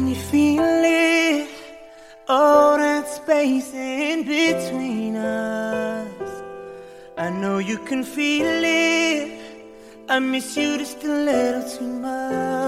Can you feel it? All that space in between us. I know you can feel it. I miss you just a little too much.